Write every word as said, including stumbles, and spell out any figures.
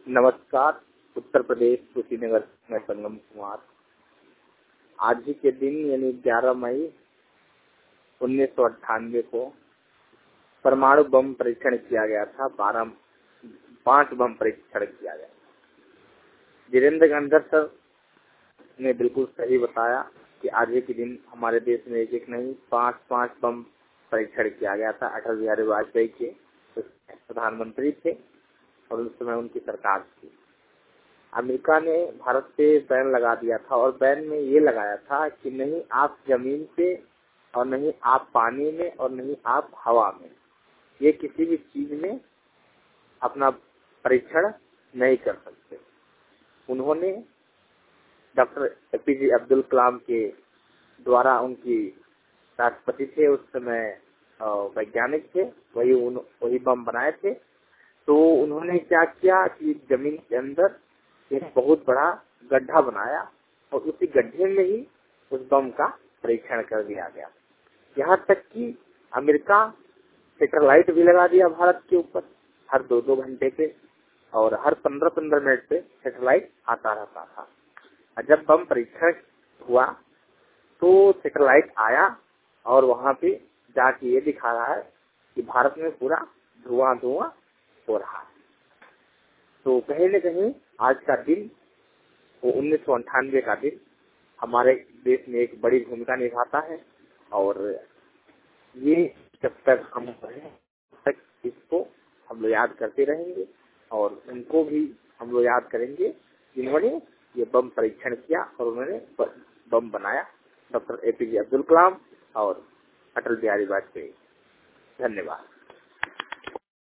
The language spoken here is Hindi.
नमस्कार। उत्तर प्रदेश कुशीनगर में संगम कुमार। आज ही के दिन यानी ग्यारह मई उन्नीस सौ अट्ठानवे को परमाणु बम परीक्षण किया गया था। बारह पांच बम परीक्षण किया गया। वीरेंद्र गंधर सर ने बिल्कुल सही बताया कि आज ही के दिन हमारे देश में एक एक नहीं पांच पांच बम परीक्षण किया गया था। अटल बिहारी वाजपेयी के प्रधानमंत्री थे और उस समय उनकी सरकार थी। अमेरिका ने भारत पे बैन लगा दिया था और बैन में ये लगाया था कि नहीं आप जमीन पे और नहीं आप पानी में और नहीं आप हवा में, ये किसी भी चीज में अपना परीक्षण नहीं कर सकते। उन्होंने डॉक्टर एपीजे अब्दुल कलाम के द्वारा, उनकी राष्ट्रपति थे उस समय, वैज्ञानिक थे, वही वही बम बनाए थे। तो उन्होंने क्या किया कि जमीन के अंदर एक बहुत बड़ा गड्ढा बनाया और उसी गड्ढे में ही उस बम का परीक्षण कर दिया गया। यहाँ तक कि अमेरिका सैटेलाइट भी लगा दिया भारत के ऊपर हर दो दो घंटे पे, और हर पंद्रह पंद्रह मिनट पे सैटेलाइट आता रहता था। और जब बम परीक्षण हुआ तो सैटेलाइट आया और वहाँ पे जाके ये दिखा रहा है कि भारत में पूरा धुआं धुआं हो रहा है। तो कहीं न कहीं आज का दिन, वो उन्नीस सौ अंठानवे का दिन, हमारे देश में एक बड़ी भूमिका निभाता है। और ये जब तक हम हैं तक इसको हम लोग याद करते रहेंगे और उनको भी हम लोग याद करेंगे जिन्होंने ये बम परीक्षण किया और उन्होंने बम बनाया, डॉक्टर एपीजे अब्दुल कलाम और अटल बिहारी वाजपेयी। धन्यवाद।